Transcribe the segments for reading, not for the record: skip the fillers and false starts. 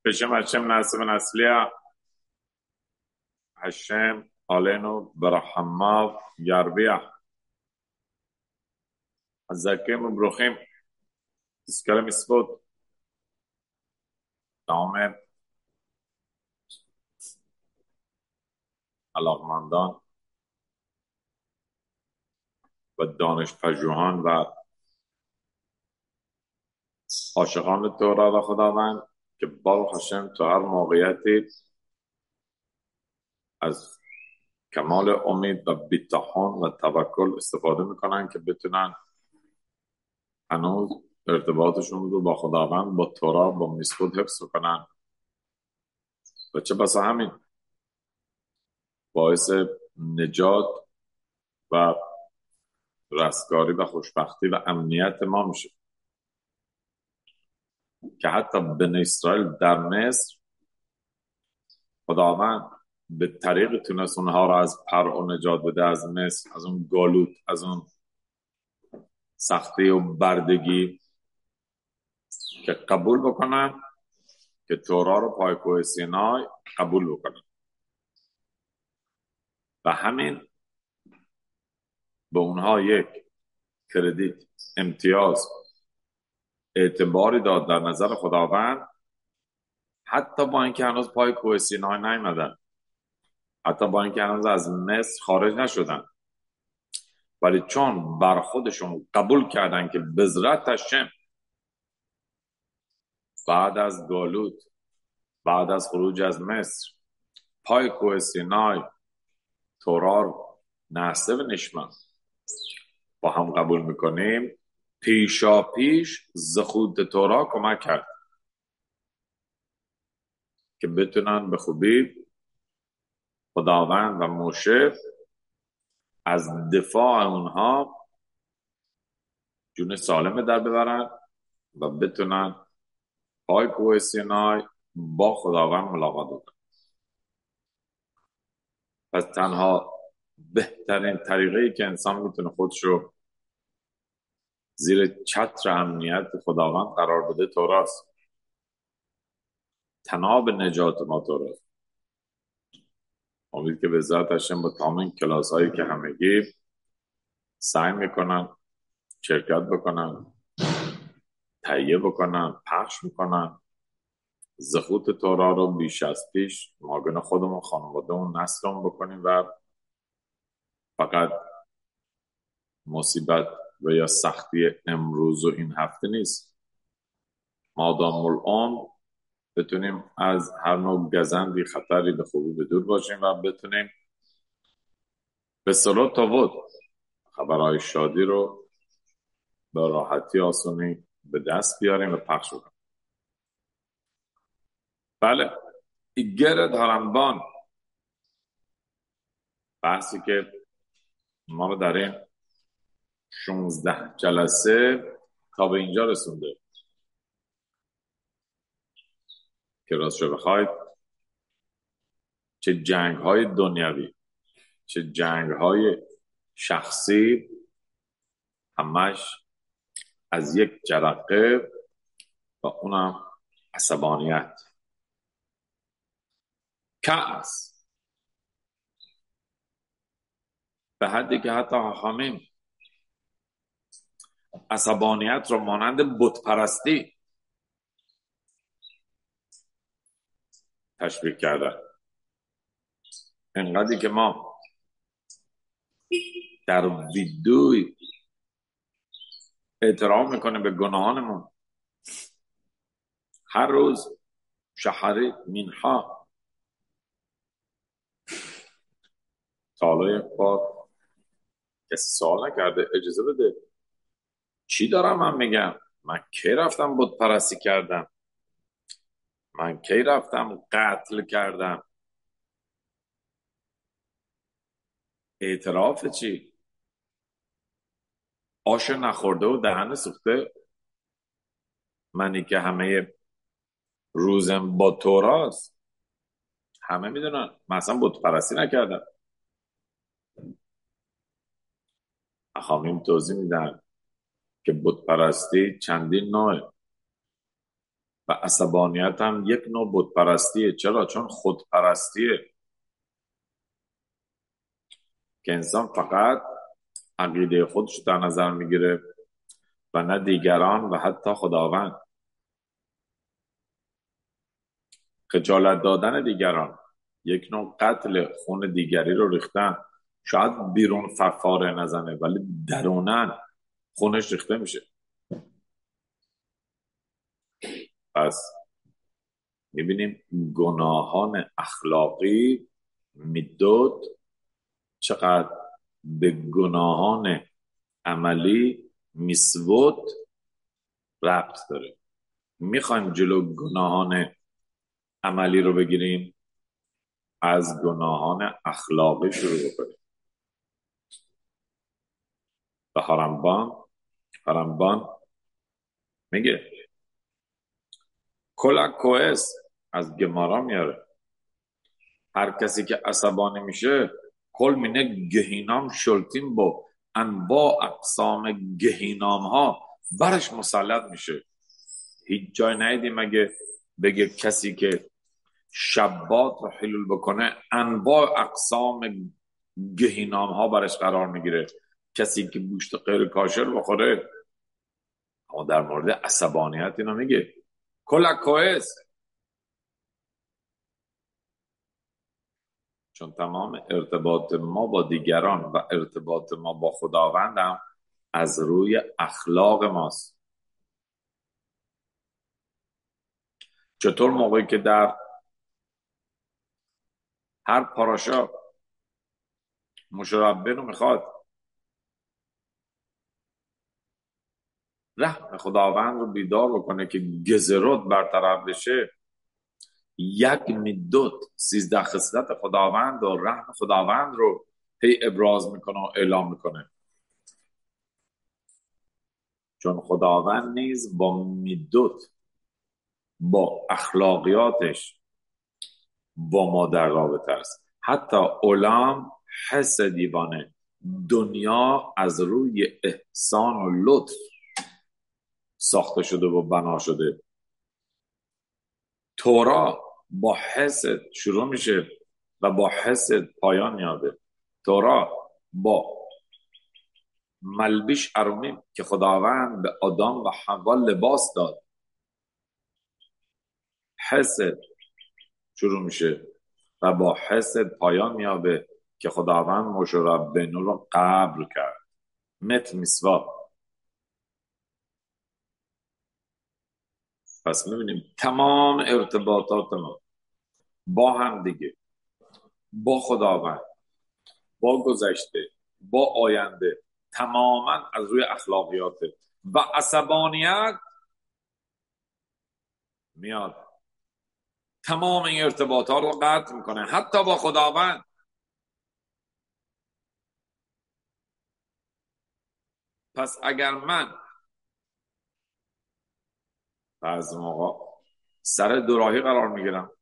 בשם השם נעשה ונצליח. השם עלינו ברחמיו ירוויח. חזקים וברוכים, תזכה למצוות. אתה אומר علاقمندان و دانش پژوهان و عاشقان تورات و خداوند که باروخ هاشم تو هر موقعیتی از کمال امید و بی‌طحن و توکل استفاده میکنن که بتونن هنوز ارتباطشون رو با خداوند، با تورات، با میثوق حفظ کنن و چه بسا همین باعث نجات و رستگاری و خوشبختی و امنیت ما میشه که حتی بنی اسرائیل در مصر خداوند به طریق تونست اونها را از پرعو نجات بده، از مصر، از اون گالوت، از اون سختی و بردگی، که قبول بکنن که تورا رو پای کوه سینای قبول بکنن و همین به اونها یک کردیت، امتیاز، اعتباری داد در نظر خداوند، حتی با اینکه هنوز پای کوه سینای نیامدن، حتی با اینکه هنوز از مصر خارج نشدن، ولی چون بر خودشون قبول کردن که بذرت هشم بعد از گالوت، بعد از خروج از مصر، پای کوه سینای تورار نحسه و نشمن با هم قبول میکنیم، پیشا پیش زخود تورا کمک کرد که بتونن به خوبی خداوند و موشه از دفاع اونها جون سالم در ببرن و بتونن پای کوه سینای با خداوند ملاقات بکنن. پس تنها بهترین طریقه‌ای که انسان میتونه خودشو زیر چتر امنیت خداوند قرار بده توراست. تناب نجات ما توراست. امید که به ذات هاشم با تمام کلاس هایی که همگی سعی میکنن شرکت بکنن، تهیه بکنن، پخش میکنن، زخوت تورا رو بیش از پیش مابین خودمون، خانوادهمون، نسلمون بکنیم و فقط مصیبت و یا سختی امروز و این هفته نیست. مادام العمر بتونیم از هر نوع گزندی، خطری به خوبی به دور باشیم و بتونیم به صلات تاوت خبرهای شادی رو به راحتی آسونی به دست بیاریم و پخش کنیم. بله، ایگرد هرمبان، بحثی که ما رو در این 16 جلسه تا به اینجا رسونده که راستشو بخواید چه جنگ های دنیوی، چه جنگ های شخصی، همش از یک جرقه و اونم عصبانیت، کأس، به حدی که حتی حاخامیم عصبانیت رو مانند بت پرستی تشبیه کردن. انقدری که ما در ویدوی احترام میکنیم به گناهانمون، هر روز شهری مینها تا یک بار کسی سوال نکرده اجازه بده چی دارم من میگم؟ من کی رفتم بت پرستی کردم؟ من کی رفتم قتل کردم؟ اعتراف چی؟ آش نخورده و دهن سوخته. منی که همه روزم با توراست، همه میدونن من اصلا بت پرستی نکردم. اخامیم توضیح میدن که بت پرستی چندین نوعه و عصبانیت هم یک نوع بتپرستیه. چرا؟ چون خودپرستیه که انسان فقط عقیده خودش در نظر میگیره و نه دیگران و حتی خداوند. خجالت دادن دیگران، یک نوع قتل، خون دیگری رو ریختن. شاید بیرون ففاره نزنه ولی درونن خونش ریخته میشه. پس میبینیم گناهان اخلاقی میدود چقدر به گناهان عملی میسود ربط داره. میخوایم جلو گناهان عملی رو بگیریم، از گناهان اخلاقی شروع بکنیم. و هرمبان میگه کلا کوئس، از گمارا میاره، هر کسی که عصبانی میشه کل مینه گهینام شلتیم با انواع اقسام گهینام ها برش مسلط میشه. هیچ جای نیدی مگه بگه کسی که شبات رو حلول بکنه انواع اقسام گهینام ها برش قرار میگیره. کسی که گوشت غیر کاشر بخوره. اما در مورد عصبانیت اینو میگه کلا کوئس، چون تمام ارتباط ما با دیگران و ارتباط ما با خداوند هم از روی اخلاق ماست. چطور موقعی که در هر پاراشا مشربه رو میخواد رحم خداوند رو بیدار بکنه که گزرات برطرف بشه، یک میدوت 13 خصلت خداوند و رحم خداوند رو هی ابراز میکنه و اعلام میکنه. چون خداوند نیز با میدوت، با اخلاقیاتش با ما در رابطه است. حتی علام حس دیوانه، دنیا از روی احسان و لطف ساخته شده و بنا شده. تورا با حس شروع میشه و با حس پایان میاده. تورا با ملبش ارونیم که خداوند به آدم و حوا لباس داد، حس شروع میشه و با حس پایان میابه که خداوند موشه ربینو رو قبر کرد. مت میسوا. پس میبینیم تمام ارتباطات ما با هم دیگه، با خداوند، با گذشته، با آینده، تماما از روی اخلاقیاته. و عصبانیت میاد تمام این ارتباطات رو قطع میکنه، حتی با خداوند. پس اگر من بعض موقع سر دوراهی قرار میگیرم،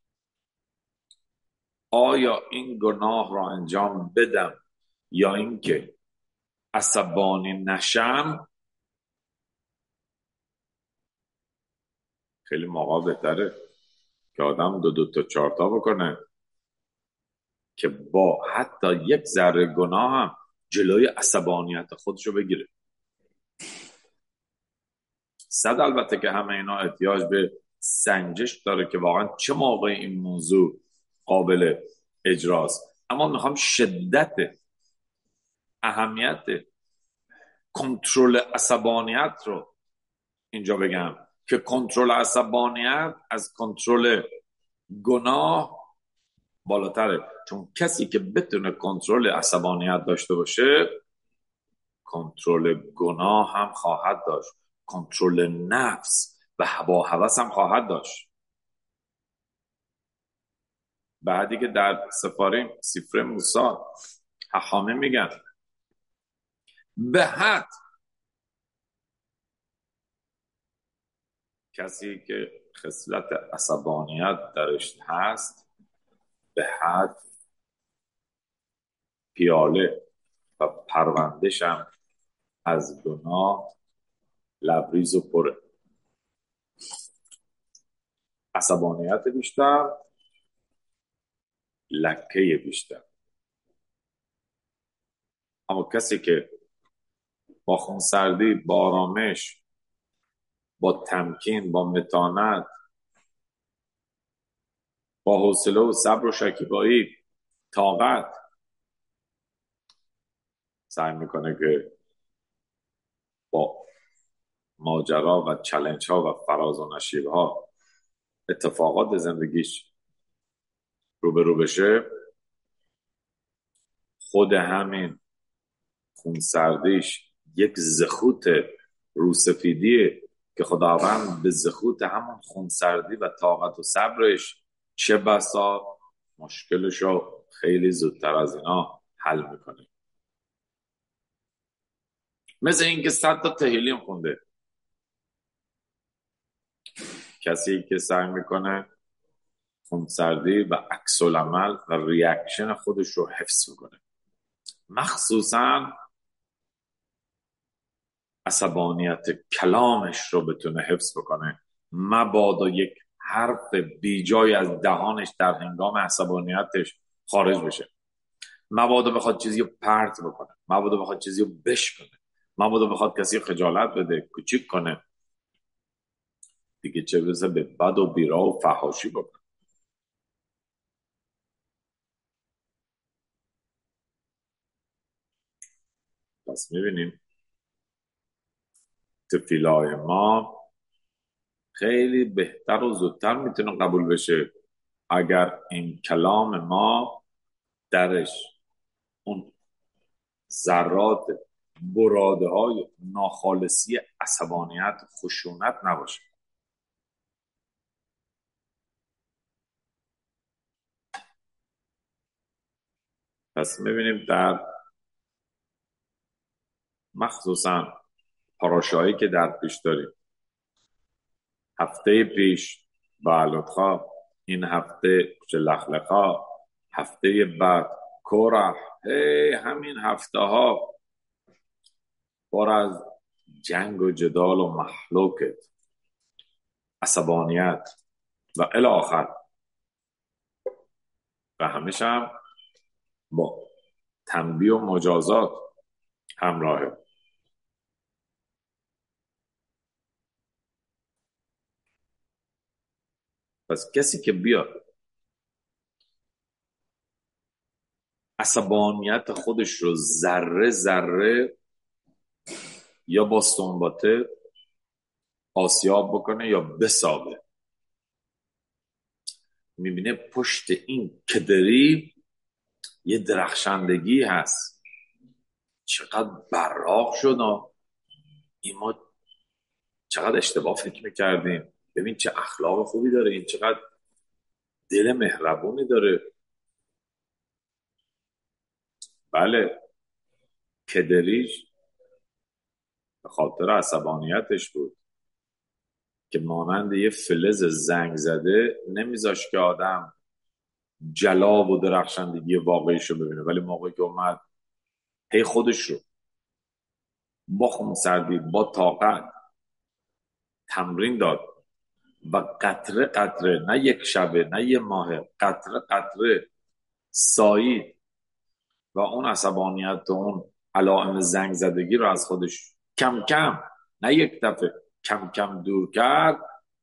آیا این گناه را انجام بدم یا اینکه عصبانی نشم؟ خیلی موقع بهتره که آدم دو تا چهار تا بکنه که با حتی یک ذره گناه هم جلوی عصبانیت خودشو بگیره. صد البته که همه اینا احتیاج به سنجش داره که واقعا چه موقع این موضوع قابل اجراست. اما میخوام شدت اهمیت کنترل عصبانیت رو اینجا بگم که کنترل عصبانیت از کنترل گناه بالاتره. چون کسی که بتونه کنترل عصبانیت داشته باشه، کنترل گناه هم خواهد داشت، کنترل نفس و هوا و هوس هم خواهد داشت. بعدی که در سفر موسی حخامه میگن به حد کسی که خصلت عصبانیت درش هست، به حد پیاله و پروندهش هم از گناه لبریز و پره. عصبانیت بیشتر، لکه بیشتر. اما کسی که با خونسردی، با آرامش، با تمکین، با متانت، با حوصله و صبر و شکیبایی، طاقت سعی میکنه که با ماجرا و چلنج ها و فراز و نشیب ها، اتفاقات زندگیش روبرو بشه، خود همین خونسردیش یک زخوت روسفیدیه که خداوند به زخوت همون خونسردی و طاقت و صبرش چه بسا مشکلشو خیلی زودتر از اینا حل میکنه. مثل اینکه 100 تا تهیلیم خونده، کسی که سعی میکنه خونسردی و عکس العمل و ریاکشن خودش رو حفظ میکنه، مخصوصا عصبانیت کلامش رو بتونه حفظ بکنه، مبادا یک حرف بیجای از دهانش در هنگام عصبانیتش خارج بشه، مبادا بخواد چیزی رو پرت بکنه، مبادا بخواد چیزی رو بشکنه، مبادا بخواد کسی خجالت بده، کوچیک کنه، دیگه چه برسه به بد و بیرا و فحاشی بکنه. پس میبینیم تفیلای ما خیلی بهتر و زودتر میتونه قبول بشه اگر این کلام ما درش اون ذرات براده های ناخالصی عصبانیت، خشونت نباشه. پس میبینیم در مخصوصا پاراشایی که در پیش داریم، هفته پیش بعلوتخا، این هفته لخلخا، هفته بعد کره، همین هفته ها پر از جنگ و جدال و محلوکت، عصبانیت و الی آخر، و همیشه هم با تنبیه و مجازات همراهه. پس کسی که بیاد عصبانیت خودش رو ذره ذره یا با سنباته آسیاب بکنه یا بسابه، میبینه پشت این کدری یه درخشندگی هست. چقدر براق شد، این ما چقدر اشتباه فکر میکردیم، ببین چه اخلاق خوبی داره، این چقدر دل مهربونی داره. بله، کدریش به خاطر عصبانیتش بود که مانند یه فلز زنگ زده نمیذاش که آدم جلاب و درخشندگی واقعیشو ببینه، ولی موقعی که اومد هی خودش رو با خونسردی، با طاقت تمرین داد و قطره قطره، نه یک شبه نه یه ماهه، قطره قطره سایید و اون عصبانیت و اون علائم زنگ زدگی رو از خودش کم کم، نه یک دفعه، کم کم دور کرد.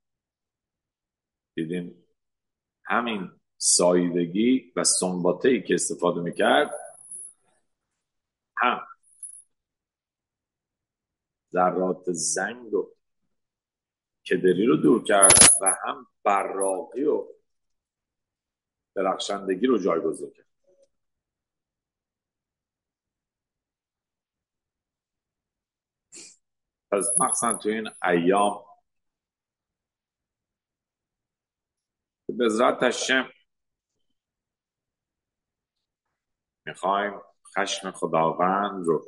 دیدیم همین سایدگی و سنباته‌ای که استفاده میکرد هم ذرات زنگ و کدری رو دور کرد و هم براقی و درخشندگی رو جایگزین کرد. پس مخصوصا تو این ایام به ذات هشم میخوایم خشم خداوند رو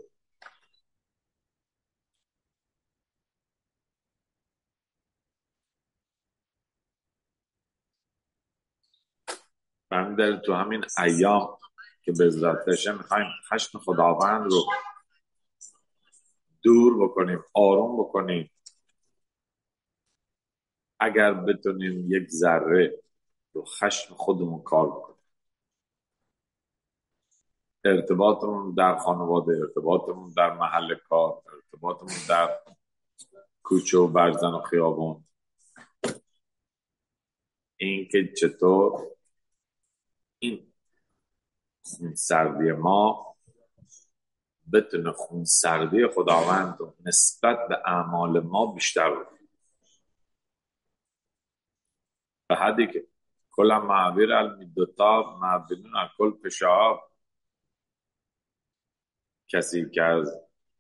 در تو همین ایام که به ذات هشم میخوایم خشم خداوند رو دور بکنیم، آروم بکنیم، اگر بتونیم یک ذره رو خشم خودمون کار بکنیم، ارتباطمون در خانواده، ارتباطمون در محل کار، ارتباطمون در کوچه و برزن و خیابون، این که چطور این خونسردی ما بتونه خونسردی خداوند رو نسبت به اعمال ما بیشتر رو به حدی که کل معبیر المیدوتا معبرین کل پشاب، کسی که از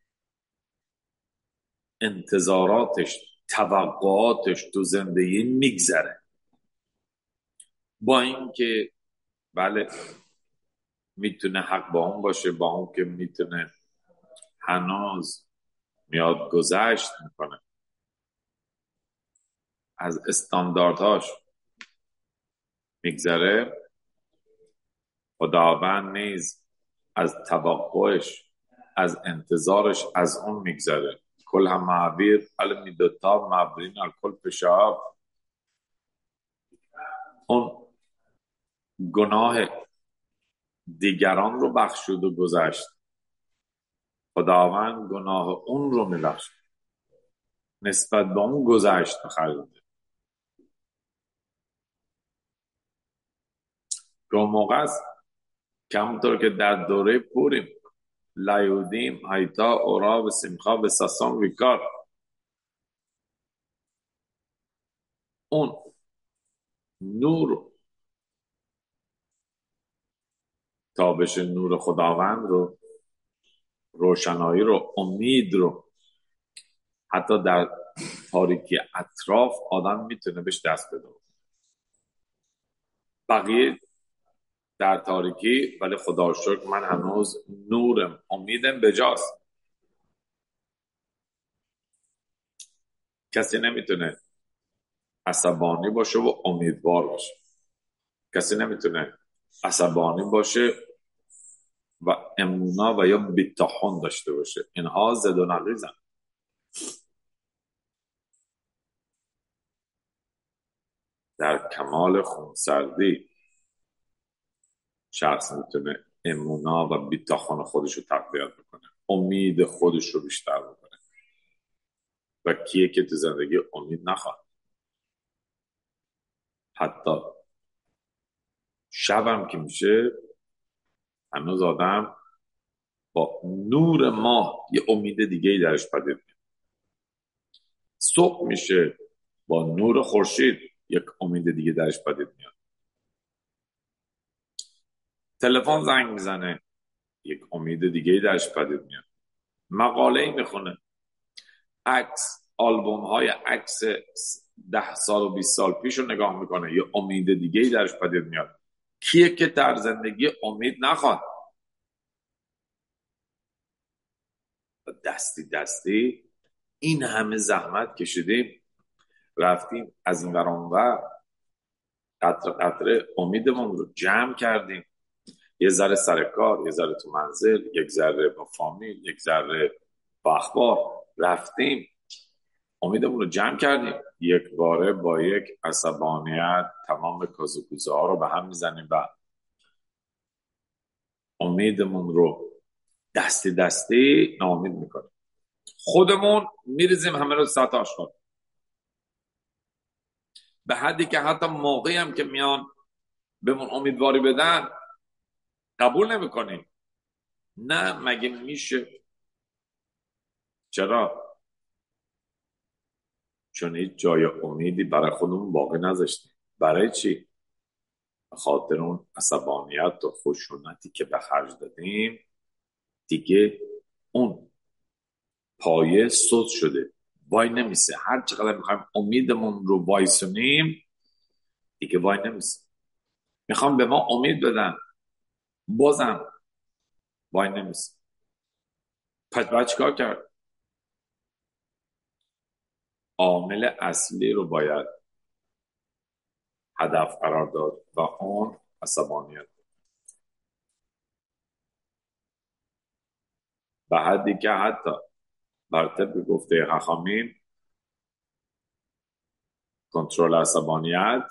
انتظاراتش توقعاتش تو زندگی میگذره، با اینکه بله میتونه حق با اون باشه، با اون که میتونه هنوز میاد گذشت میکنه از استانداردهاش میگذره، خداوند نیز از توقعش، از انتظارش از اون میگذره. کل هم معبیر المیدوتا معبرین الکل پشاب، اون گناه دیگران رو بخشود و گذشت، خداوند گناه اون رو میبخشه، نسبت به اون گذشت خریده. که اون موقع است که همونطور که در دوره پوریم لیودیم هایتا اورا و سمخا و ساسان ویکار، اون نور، تابش نور خداوند رو، روشنایی رو، امید رو، حتی در تاریکی اطراف آدم میتونه بهش دست بده. بقیه در تاریکی، ولی خدا شکر من هنوز نورم، امیدم بجاست. کسی نمیتونه عصبانی باشه و امیدوار باشه، کسی نمیتونه عصبانی باشه و امونا و یا بیتاحون داشته باشه. اینها زد و نقیزن. در کمال خونسردی شخص میتونه امونا و بیتاحون خودش رو تقویت بکنه، امید خودش رو بیشتر بکنه. و کیه که تو زندگی امید نخواد؟ حتی شبم که میشه هنوز آدم با نور ماه یه امید دیگه ای درش پدید میاد. صبح میشه با نور خورشید یک امید دیگه درش پدید میاد. تلفن زنگ میزنه، یک امید دیگه ای درش پدید میاد. مقاله ای میخونه، عکس، آلبوم های عکس 10 سال و 20 سال پیش رو نگاه میکنه، یه امید دیگه ای درش پدید میاد. کیه که در زندگی امید نخواد؟ دستی دستی این همه زحمت کشیدیم، رفتیم از این ور اون ور، قطره قطره امیدمون رو جمع کردیم. یه ذره سر کار، یه ذره تو منزل، یک ذره با فامیل، یک ذره با اخبار، رفتیم امیدمون رو جمع کردیم. یک باره با یک عصبانیت تمام کازوکوزه ها رو به هم میزنیم و امیدمون رو دستی دستی ناامید میکنیم. خودمون میریزیم همه رو سطح آشغال، به حدی که حتی موقعی هم که میان بهمون امیدواری بدن قبول نمیکنیم. نه مگه میشه؟ چرا؟ چون هیچ جای امیدی برای خودمون باقی نذاشتیم. برای چی؟ به خاطر اون عصبانیت و خشونتی که به خرج دادیم، دیگه اون پایه سوز شده، وای نمیسه. هر چقدر میخوایم امیدمون رو وایسونیم دیگه وای نمیسه. میخوام به ما امید بدن، بازم وای نمیسه. پس باید چیکار کرد؟ عامل اصلی رو باید هدف قرار داد و اون عصبانیت. به حدی که حتی بر طبق گفته حخامیم کنترل عصبانیت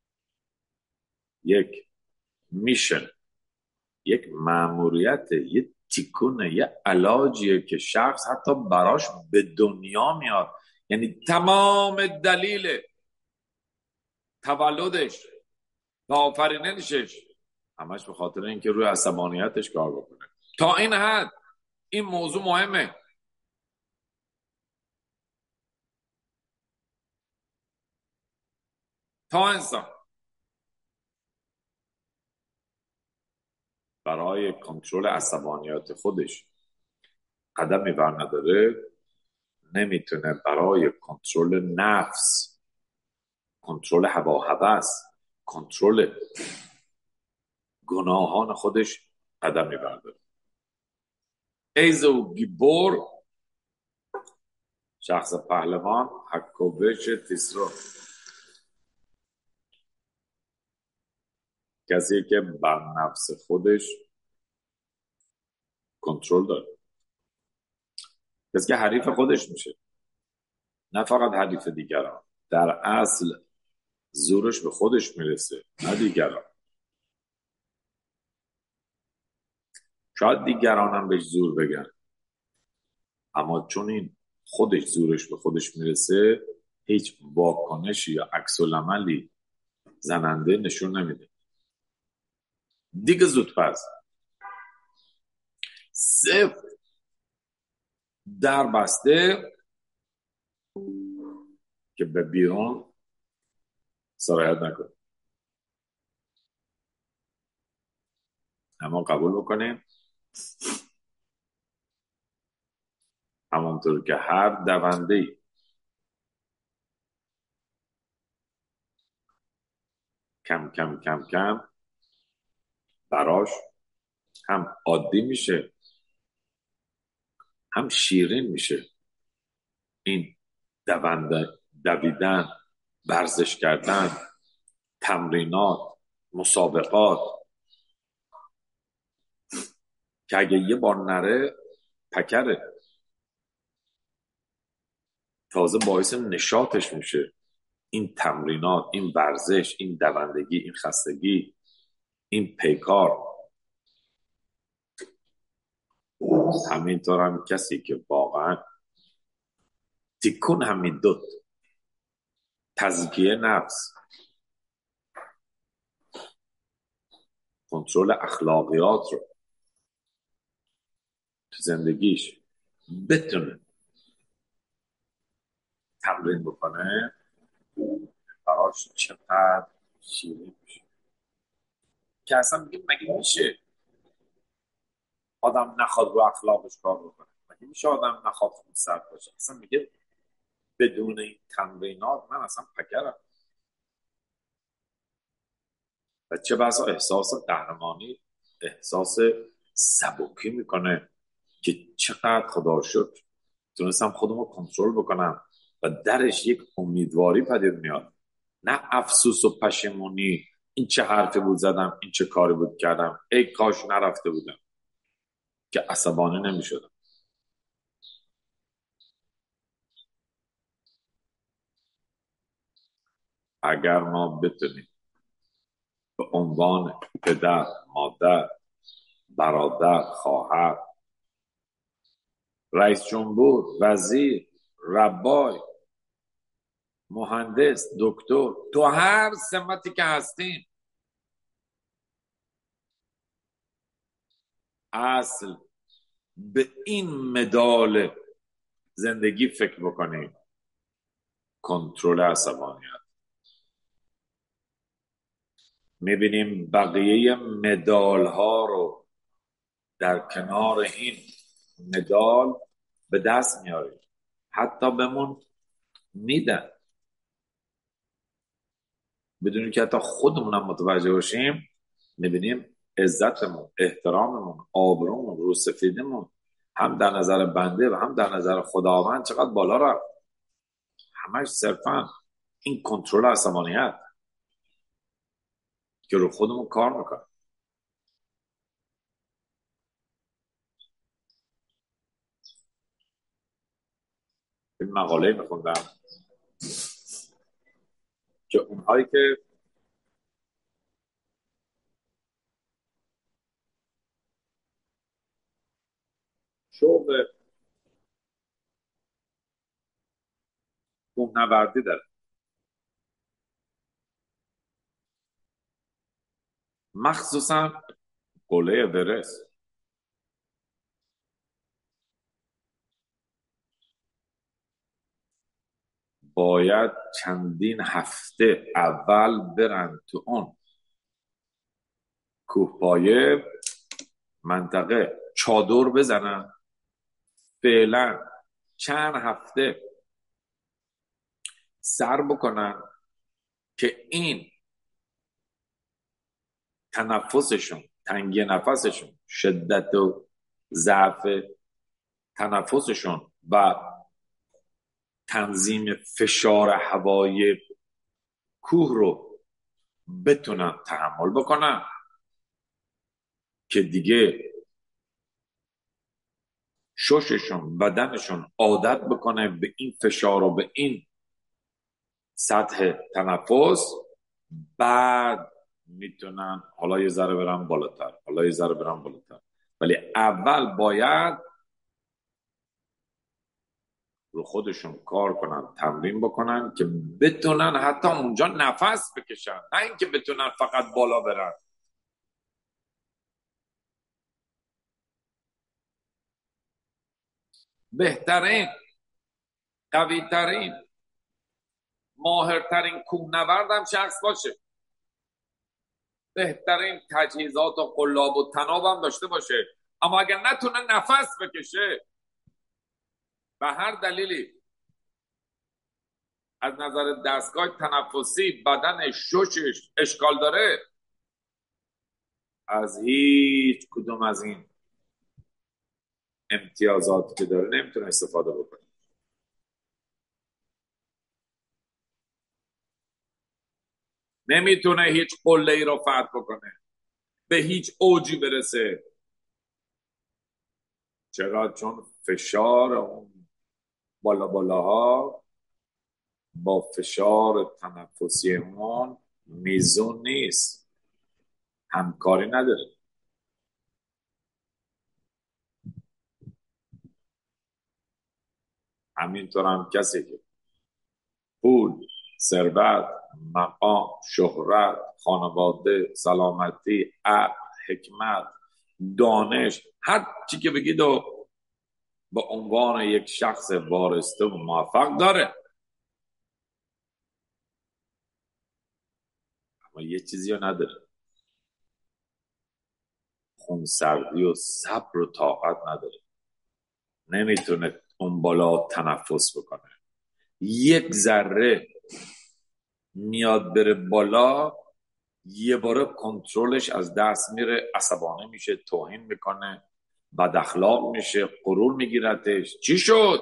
یک میشن، یک مأموریت، یک تیکونه، یه علاجیه که شخص حتی براش به دنیا میاد. یعنی تمام دلیل تولدش و آفرینشش همش به خاطر اینکه روی عصبانیتش کار بکنه. تا این حد این موضوع مهمه. تا انسان برای کنترل عصبانیت خودش قدمی بر نداره، نمیتونه برای کنترل نفس، کنترل هوا و هوس، کنترل گناهان خودش قدمی برداره. ایزو گیبور، شخص پهلوان، حکوبش تیسرو، کسی که بر نفس خودش کنترل داره، کسی که حریف خودش میشه، نه فقط حریف دیگران. در اصل زورش به خودش میرسه، نه دیگران. شاید دیگران هم بهش زور بگن، اما چون این خودش زورش به خودش میرسه، هیچ واکنشی یا عکس العملی زننده نشون نمیده. دیگه زودپس صفر در بسته که به بیرون سرایت نکنه. اما قبول بکنیم همونطور که هر دونده‌ای کم کم کم کم براش هم عادی میشه، هم شیرین میشه. این دویدن، ورزش کردن، تمرینات، مسابقات که اگه یه بار نره پکره، تازه باعث نشاطش میشه. این تمرینات، این ورزش، این دوندگی، این خستگی، این پیکار. همینطور هم کسی که واقعا تیکون همین دوت، تزکیه نفس، کنترل اخلاقیات رو تو زندگیش بتونه تمرین بکنه، براش چقدر شیرین میشه که اصلا میگه مگه میشه آدم نخواد رو اخلاقش کار بکنه؟ مگه میشه آدم نخواد خونسرد باشه؟ اصلا میگه بدون این تمرینات من اصلا پکرم. و چه بسا احساس قهرمانی، احساس سبکی میکنه که چقدر خدا رو شکر تونستم خودم رو کنترل بکنم. و درش یک امیدواری پدید میاد، نه افسوس و پشیمونی این چه حرفی بود زدم، این چه کاری بود کردم، ای کاش نرفته بودم، که عصبانی نمیشدم. اگر ما بتونیم به عنوان پدر، مادر، برادر، خواهر، رئیس جمهور، وزیر، ربای، مهندس، دکتر، تو هر سمتی که هستیم، اصل به این مدال زندگی فکر بکنیم، کنترل عصبانیت. میبینیم بقیه مدال ها رو در کنار این مدال به دست میاریم، حتی بهمون میدن بدون که حتی خودمون هم متوجه باشیم. میبینیم عزتمون، احتراممون، آبرومون، روسفیدمون هم در نظر بنده و هم در نظر خداوند چقدر بالا رفت. همش صرفا این کنترل عصبانیت که رو خودمون کار میکنه. این مقاله میخوندم که اونهایی که شوق کوهنوردی دارن، مخصوصا قله اورست، باید چندین هفته اول برن تو اون کوهپایه منطقه چادر بزنن، فعلا چند هفته سر بکنن که این تنفسشون، تنگی نفسشون، شدت و ضعف تنفسشون و تنظیم فشار هوای کوه رو بتونن تحمل بکنن که دیگه شششون، بدنشون عادت بکنه به این فشار و به این سطح تنفس. بعد میتونن حالا یه ذره برن بالاتر، حالا یه ذره برن بالاتر، ولی اول باید رو خودشون کار کنن، تمرین بکنن که بتونن حتی اونجا نفس بکشن، نه اینکه بتونن فقط بالا برن. بهترین، قویترین، ماهرترین کوهنوردم شخص باشه، بهترین تجهیزات و قلاب و تناب هم داشته باشه، اما اگر نتونه نفس بکشه به هر دلیلی از نظر دستگاه تنفسی بدن ششش اشکال داره، از هیچ کدوم از این امتیازات که داره نمیتونه استفاده بکنه. نمیتونه هیچ قله ای رو فتح بکنه، به هیچ اوجی برسه. چرا؟ چون فشار اون بالا بالاها با فشار تنفسی اون میزون نیست، همکاری نداره. همینطور هم کسی که پول، ثروت، مقام، شهرت، خانواده، سلامتی، عقل، حکمت، دانش، هر چی که بگید و به عنوان یک شخص وارسته و موفق داره، اما یه چیزی رو نداره: خونسردی و صبر و طاقت نداره. نمیتونه اون بالا تنفس بکنه. یک ذره میاد بره بالا، یه باره کنترلش از دست میره، عصبانی میشه، توهین میکنه، بد اخلاق میشه، غرور میگیرتش. چی شد؟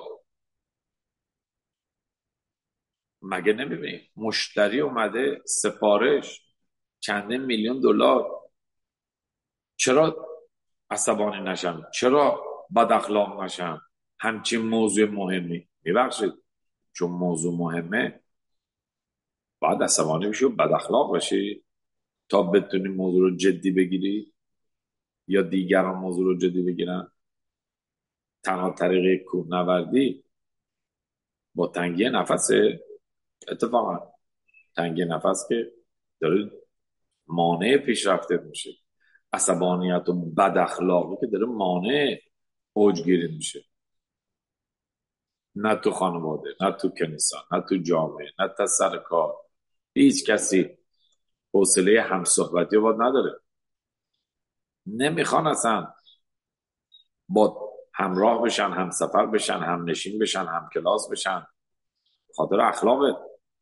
مگه نمیبینی مشتری اومده سفارش چندین میلیون دلار؟ چرا عصبانی نشم؟ چرا بد اخلاق نشم؟ همچین موضوع مهمی، میبخشید چون موضوع مهمه باید عصبانی بشی و بد اخلاق باشی تا بتونی موضوع رو جدی بگیری یا دیگران موضوع رو جدی بگیرن. تنها طریقه کوهنوردی با تنگی نفس، اتفاقا تنگی نفس که داره مانع پیشرفته میشه، عصبانیت و بد اخلاقی که داره مانع اوجگیری میشه. نه تو خانواده، نه تو کنیسا، نه تو جامعه، نه تا سر کار، هیچ کسی حوصله همصحبتی باید نداره. نمیخوان اصلا با همراه بشن، همسفر بشن، هم نشین بشن، هم کلاس بشن، خاطر اخلاقه.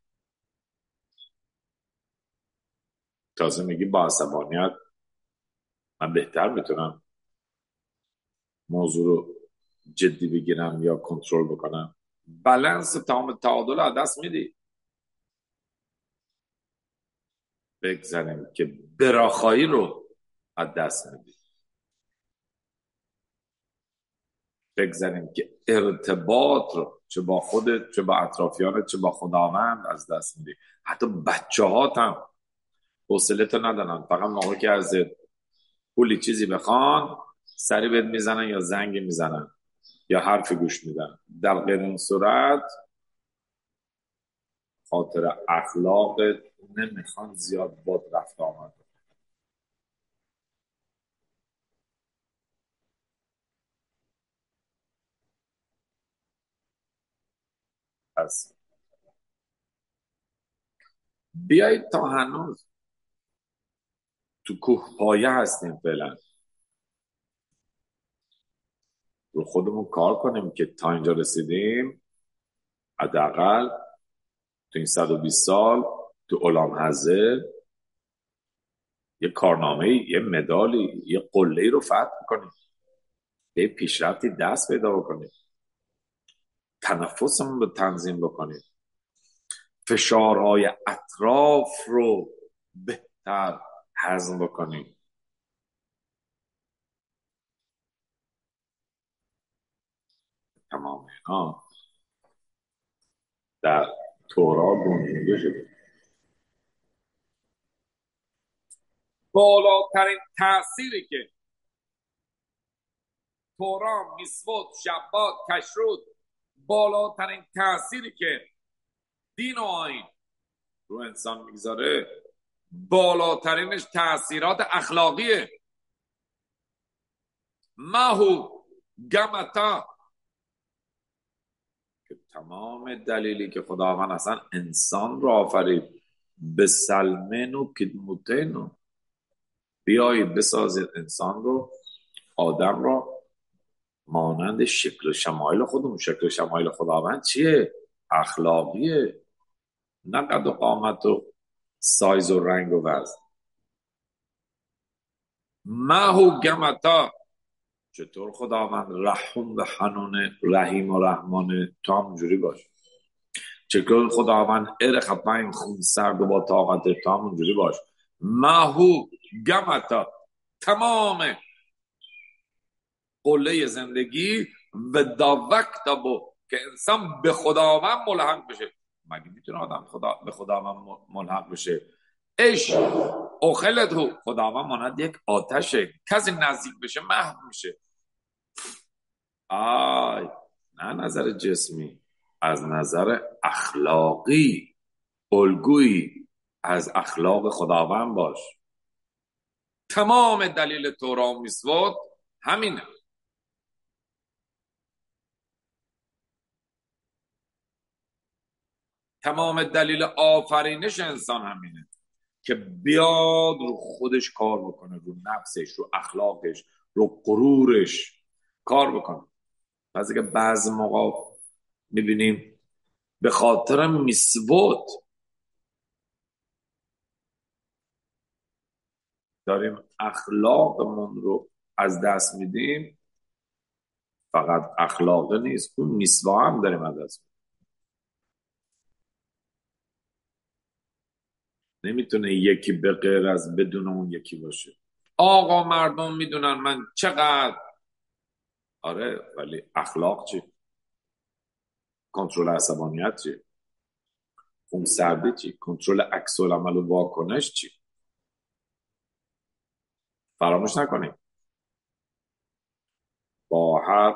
تازه میگی با عصبانیت من بهتر میتونم موضوع رو جدی بگیرم یا کنترل بکنم. بالانس، تمام تعادل از دست میدی. بگذاریم که براخایی رو از دست میدی. بگذاریم که ارتباط رو، چه با خودت، چه با اطرافیانت، چه با خداوند از دست میدی. حتی بچه هات هم حوصله تو ندارن، فقط موقعی که از پولی چیزی بخوان سری بهت میزنن یا زنگ میزنن یا حرف گوش میدن. در غیر این صورت خاطر اخلاق نمیخوان زیاد باد رفت آمد پس بیایید تا هنوز تو کوه پایه هستیم فعلا، رو خودمون کار کنیم که تا اینجا رسیدیم. حداقل تو این 120 سال تو علام حضر یه کارنامه، یه مدالی، یه قله رو فتح کنیم، یه پیشرفتی دست پیدا بکنیم، تنفسمون رو تنظیم بکنیم، فشارهای اطراف رو بهتر هضم بکنیم. تمام اینا در تورات گنجونده شده. بالاترین تأثیری که تورات، میسوت، شبات، کشرود، بالاترین تأثیری که دین و آیین رو انسان میگذاره، بالاترینش تأثیرات اخلاقیه. ماهو گمتا، که تمام دلیلی که خداوند اصلا انسان را آفرید، به سلمنو کدموتنو، بیایید بسازید انسان رو، آدم را مانند شکل و شمایل خودمون. شکل و شمایل خداوند چیه؟ اخلاقیه، نه قد و قامت و سایز و رنگ و وزن. ماهو گمتا، چطور خداوند رحم و حنونه، رحیم و رحمانه، تو هم اونجوری باش. چطور خداوند ارخ خون سرد و با طاقت، تو هم اونجوری باش. ماهو گمتا، تمام قله زندگی و دا وقت با که انسان به خداوند ملحق بشه. مگه میتونه آدم به خداوند ملحق بشه؟ اش اخلت خداوند ماند یک آتشه، کسی نزدیک بشه محو میشه. آی، نه نظر جسمی، از نظر اخلاقی الگویی از اخلاق خداوند باش. تمام دلیل تورات و میثوات همینه. تمام دلیل آفرینش انسان همینه که بیاد رو خودش کار بکنه، رو نفسش، رو اخلاقش، رو غرورش کار بکنه. پس اگه بعض موقع میبینیم به خاطر میثوات داریم اخلاقمون رو از دست میدیم، فقط اخلاق نیست، اون میثوا هم داریم از دست میدیم. نمیتونه یکی به غیر از بدون اون یکی باشه. آقا مردم میدونن من چقدر، آره، ولی اخلاق چی؟ کنترل عصبانیت چی؟ خونسردی چی؟ کنترل عکس العمل و واکنش چی؟ فراموش نکنیم با هر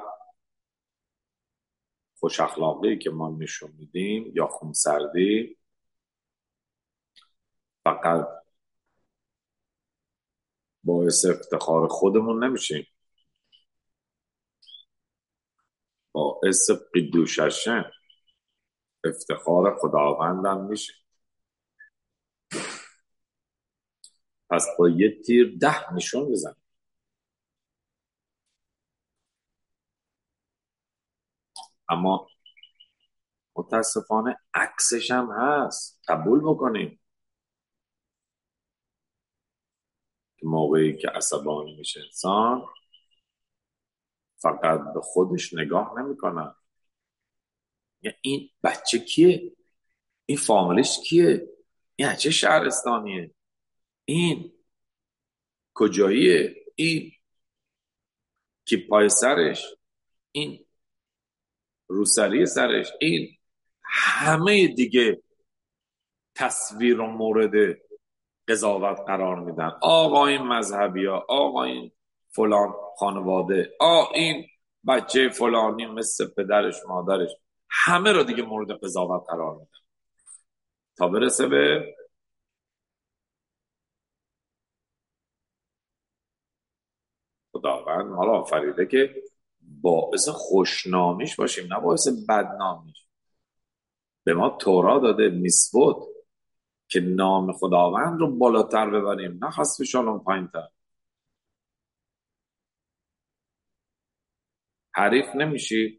خوش اخلاقی که ما نشون میدیم یا خونسردی، فقط باعث افتخار خودمون نمیشیم، باعث قدوششن، افتخار خداوندم میشه. پس با یه تیر 10 نشون بزن. اما متاسفانه عکسش هم هست، قبول بکنیم که موقعی که عصبانی میشه انسان فقط به خودش نگاه نمیکنه، یا این بچه کیه، این فامیلش کیه، این چه شهرستانیه، این کجاییه، این کی پای سرش، این روسری سرش، این همه دیگه تصویر و مورد قضاوت قرار میدن. آقا این مذهبی ها، آقا این فلان خانواده، این بچه فلانی مثل پدرش مادرش، همه رو دیگه مورد قضاوت قرار میدن تا برسه به خداوند ما رو آفریده که باعث خوشنامیش باشیم، نه باعث بدنامیش. به ما تورا داده میسود که نام خداوند رو بالاتر ببریم، نه حسب شالون پایین تر. حریف نمیشی،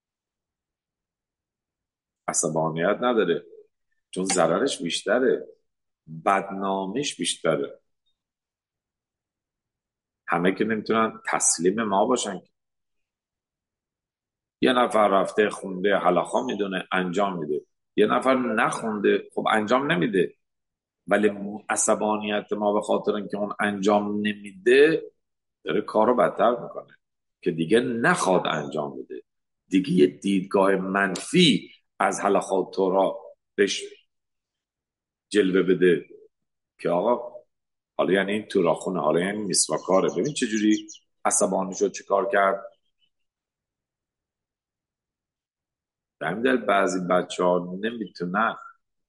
عصبانیت نداره، چون ضررش بیشتره، بدنامیش بیشتره. همه که نمیتونن تسلیم ما باشن. یه نفر رفته خونده حلاخا میدونه انجام میده، یه نفر نخونده خب انجام نمیده، ولی عصبانیت ما به خاطر اینکه اون انجام نمیده داره کارو بدتر میکنه که دیگه نخواد انجام بده، دیگه یه دیدگاه منفی از حلاخا تورا بهش جلوه بده که آقا حالا یعنی این توراخونه، حالا یعنی مسواکاره. ببین چجوری عصبانی شد، چه کار کرد. به همین دلیل بعضی بچه ها نمیتونن،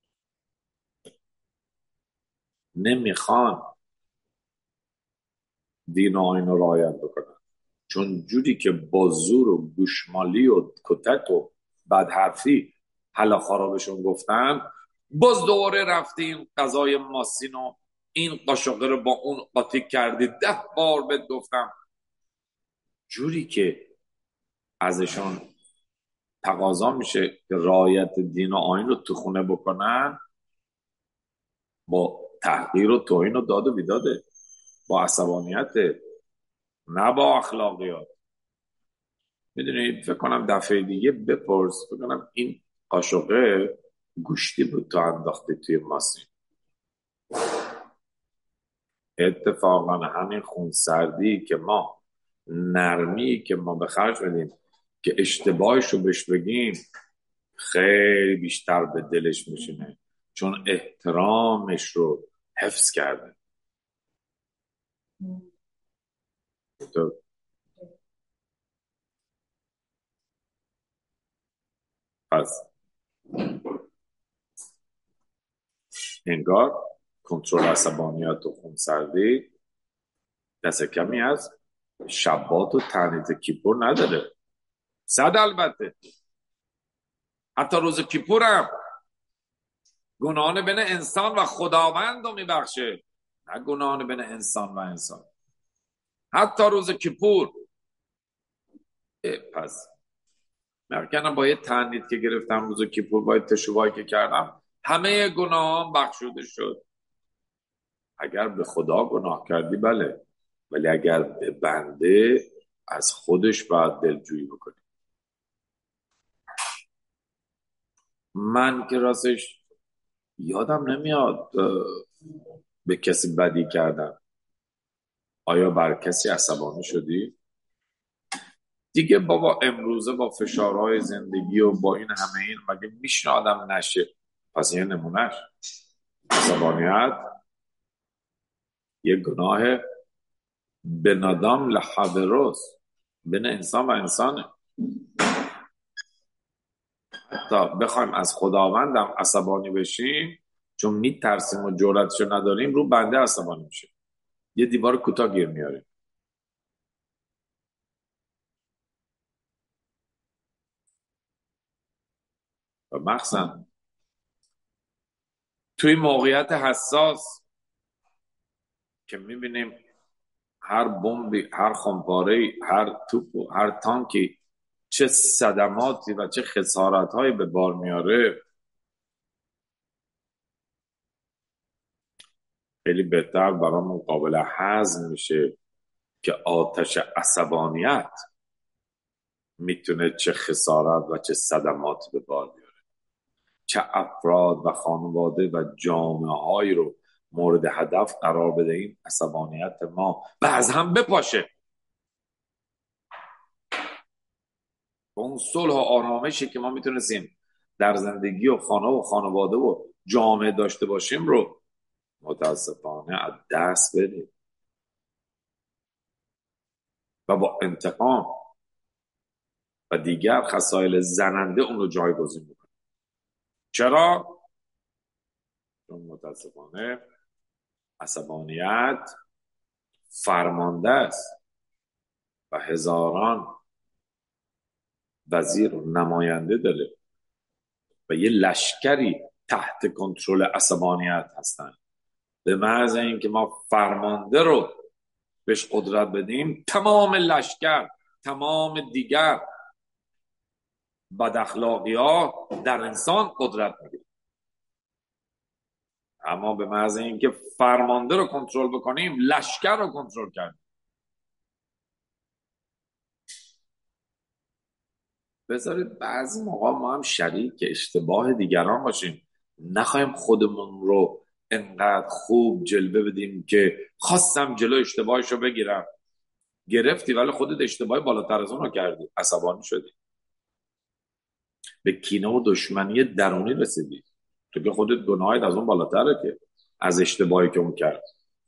نمیخوان دین و آیین رو رعایت بکنن، چون جوری که با زور و گوشمالی و کتک و بدحرفی حلاخا را بهشون گفتن، باز دوباره رفتیم غذای ماسین و این قاشقه رو با اون قاطی کردی، 10 بار بهت گفتم. جوری که ازشون تقاضا میشه که رعایت دین و آیین رو تو خونه بکنن، با تحقیر و توهین و داد و بیداده، با عصبانیت، نه با اخلاقیات. میدونی فکر کنم دفعه دیگه بپرس، فکر کنم این قاشقه گوشتی بود تو انداختی توی ماسین. اتفاقا همین خونسردی که ما، نرمی که ما به خرج بدیم که اشتباهش رو بهش بگیم، خیلی بیشتر به دلش میشینه، چون احترامش رو حفظ کرده. تو پس انگار کنترل عصبانیت و خونسردی دست کمی از شبات و تنیت کیپور نداره. 100 البته. حتی روز کیپور هم گناهان بین انسان و خداوند رو میبخشه، نه گناهان بین انسان و انسان. حتی روز کیپور. پس مرکنم با یه تنیت که گرفتم روز کیپور، با تشوبایی که کردم، همه گناهان بخشوده شد. اگر به خدا گناه کردی بله، ولی اگر به بنده، از خودش باید دلجویی بکنی. من که راستش یادم نمیاد به کسی بدی کردم. آیا بر کسی عصبانی شدی؟ دیگه بابا امروزه با فشارهای زندگی و با این همه این مگه میشه آدم نشه؟ پس یه نمونهش عصبانیت یه گناه به ندام لحبروس بین انسان و انسانه. تا بخوایم از خداوندم عصبانی بشیم، چون میترسیم و جرأتشو نداریم، رو بنده عصبانی میشه، یه دیوار کوتاه گیر میاریم. و مخصوصا توی موقعیت حساس که میبینیم هر بمبی، هر خمپاره‌ای، هر توپ و هر تانکی چه صدماتی و چه خسارتهایی به بار میاره، خیلی بهتر برامون قابل هضم میشه که آتش عصبانیت میتونه چه خسارت و چه صدمات به بار بیاره، چه افراد و خانواده و جامعه هایی رو مورد هدف قرار بده این عصبانیت ما و از هم بپاشه. اون صلح و آرامشی که ما میتونستیم در زندگی و خانه و خانواده و جامعه داشته باشیم رو متاسفانه از دست بدیم و با انتقام و دیگر خصایل زننده اون رو جایگزین میکنیم. چرا؟ چون متاسفانه عصبانیت فرمانده است و هزاران وزیر و نماینده داره و یه لشکری تحت کنترل عصبانیت هستن. به محض اینکه ما فرمانده رو بهش قدرت بدیم، تمام لشکر، تمام دیگر بد اخلاقی ها در انسان قدرت میگیره. اما به محض اینکه فرمانده رو کنترل بکنیم، لشکر رو کنترل کردیم. بذارید بعضی موقع ما هم شریک اشتباه دیگران باشیم، نخواهیم خودمون رو انقدر خوب جلوه بدیم که خواستم جلو اشتباهش رو بگیرم. گرفتی ولی خودت اشتباه بالاتر از اون رو کردی، عصبانی شدی، به کینه و دشمنی درونی رسیدی، تو که خودت گناهت از اون بالاتره که از اشتباهی که اون کرد.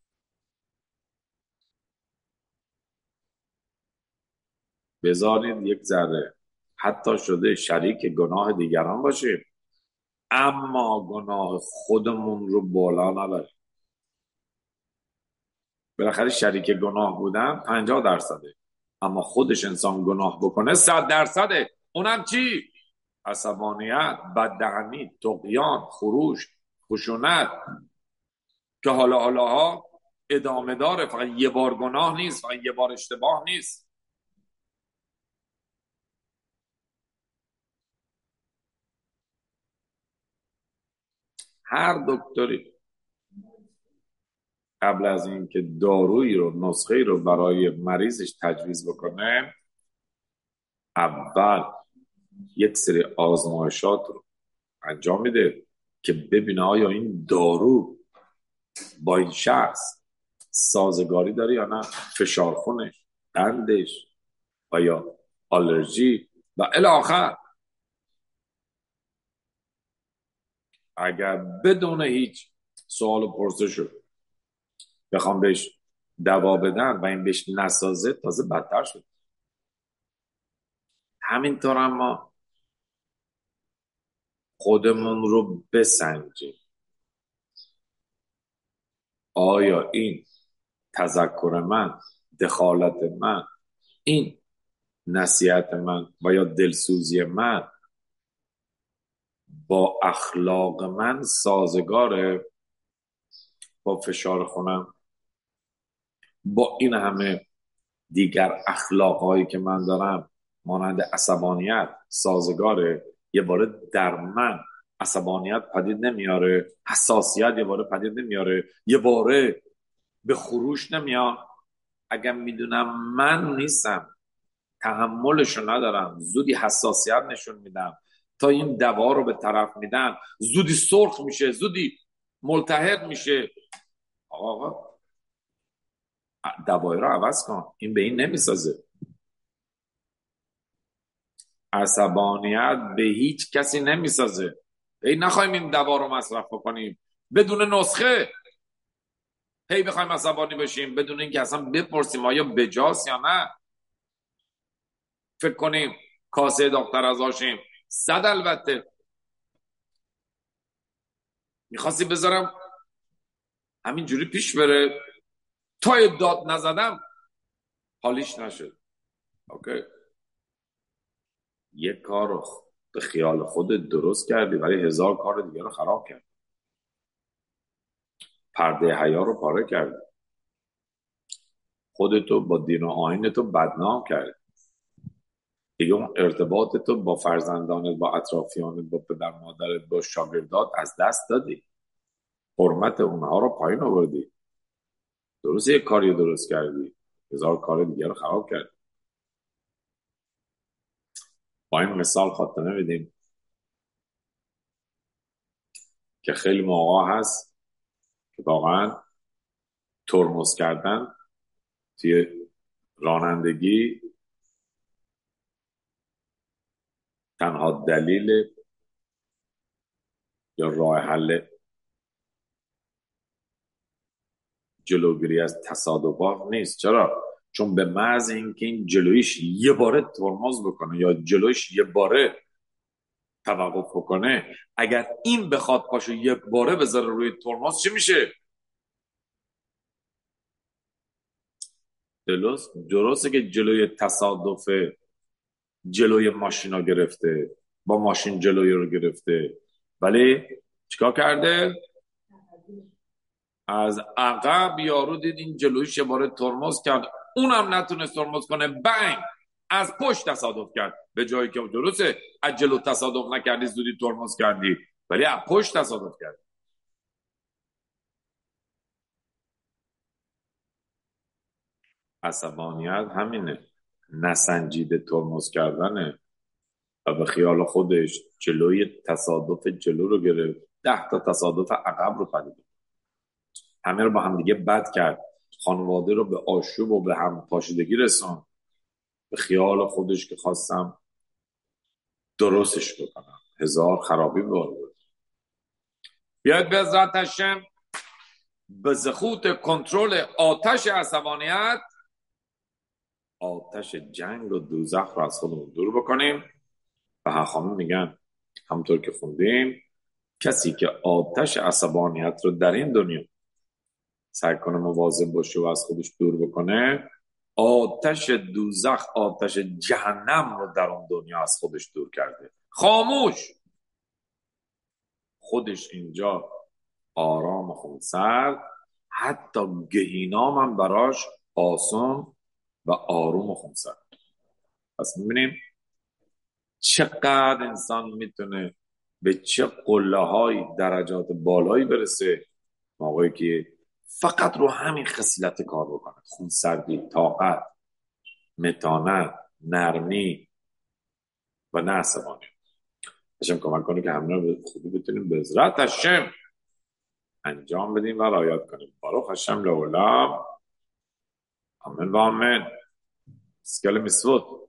بذارید یک ذره حتی شده شریک گناه دیگران باشیم، اما گناه خودمون رو بالا نبریم. بالاخره شریک گناه بودن 50%، اما خودش انسان گناه بکنه 100%. اونم چی؟ عصبانیت، بددهنی، طغیان، خروش، خشونت، که حالا ادامه داره. فقط یه بار گناه نیست، فقط یه بار اشتباه نیست. هر دکتری قبل از اینکه دارویی رو، نسخه رو برای مریضش تجویز بکنه، اول یک سری آزمایشات رو انجام میده که ببینه آیا این دارو با این شخص سازگاری داره یا نه، فشار خونش، قندش، آیا آلرژی و الی آخر. اگر بدون هیچ سوال و پرسش بخوام بهش دوا بدن و این بهش نسازه، تازه بدتر شد. همینطور اما خودمون رو بسنجیم، آیا این تذکر من، دخالت من، این نصیحت من و یا دلسوزی من با اخلاق من سازگاره؟ با فشار خونم، با این همه دیگر اخلاقهایی که من دارم مانند عصبانیت سازگاره؟ یه باره در من عصبانیت پدید نمیاره، حساسیت یه باره پدید نمیاره، یه باره به خروش نمیاد؟ اگر میدونم من نیستم، تحملشو ندارم، زودی حساسیت نشون میدم، تا این دوا رو به طرف میدن زودی سرخ میشه، زودی ملتهب میشه، آقا دوای رو عوض کن، این به این نمیسازه. عصبانیت به هیچ کسی نمیسازه. ای نخواهیم این دوا رو مصرف بکنیم بدون نسخه، هی بخوایم عصبانی بشیم بدون اینکه اصلا بپرسیم آیا بجاست یا نه، فکر کنیم کاسه دختر از آشیم. 100 البته میخواستی بذارم همینجوری پیش بره تا داد نزدم حالیش نشد. اوکی، یک کار رو به خیال خودت درست کردی ولی هزار کار دیگه رو خراب کرد، پرده حیا رو پاره کردی، خودتو با دین و آیین تو بدنام کردی، دیگه اون ارتباط تو با فرزندانت، با اطرافیانت، با پدر مادرت، با شاگردات از دست دادی، حرمت اونها رو پایین آوردی. درست یک کاری درست کردی، هزار کار دیگه رو خراب کردی. با این مثال خاطره میدیم که خیلی موقع هست که واقعا ترمز کردن توی رانندگی تنها دلیل یا راه حل جلوگیری از تصادفات نیست. چرا؟ چون به محض اینکه این جلویش یه باره ترمز بکنه یا جلویش یه باره توقف بکنه، اگر این بخواد پاشو یک باره بذاره روی ترمز، چی میشه؟ درسته که جلوی تصادف جلوی ماشینا گرفته، با ماشین جلوی رو گرفته، ولی چیکار کرده؟ از عقب یارو دید این جلویش یه باره ترمز کرد، اونم نتونست ترمز کنه، بنگ از پشت تصادف کرد. به جایی که درسته از جلو تصادف نکردی، زودی ترمز کردی، ولی از پشت تصادف کرد. عصبانیت همینه، نسنجیده ترمز کردنه و به خیال خودش جلوی تصادف جلو رو گرفت، 10 تا تصادف عقب رو پدید، همه رو با هم دیگه بد کرد، خانواده رو به آشوب و به هم پاشیدگی رسوند. به خیال خودش که خواستم درستش بکنم، هزار خرابی بود. بیاید به عزت هشم به زخوت کنترل آتش عصبانیت، آتش جنگ و دوزخ رو از خودمون دور بکنیم. و هخامنه میگن، همطور که خوندیم، کسی که آتش عصبانیت رو در این دنیا سعی کنه مواظب باشه و از خودش دور بکنه، آتش دوزخ، آتش جهنم رو در اون دنیا از خودش دور کرده. خاموش، خودش اینجا آرام و خونسرد، حتی گهینام هم براش آسان و آروم و خونسرد. پس میبینیم چقدر انسان میتونه به چه قله های درجات بالایی برسه موقعی که فقط رو همین خصلت کار بکنه: خونسردی، طاقت، متانت، نرمی و نه عصبانی. هشم کمک کنه که همه رو به خوبی بتونیم به عزت هشم انجام بدیم و رعایت کنیم. باروخ هشم لعولم، آمین و آمین. اسکل میسود.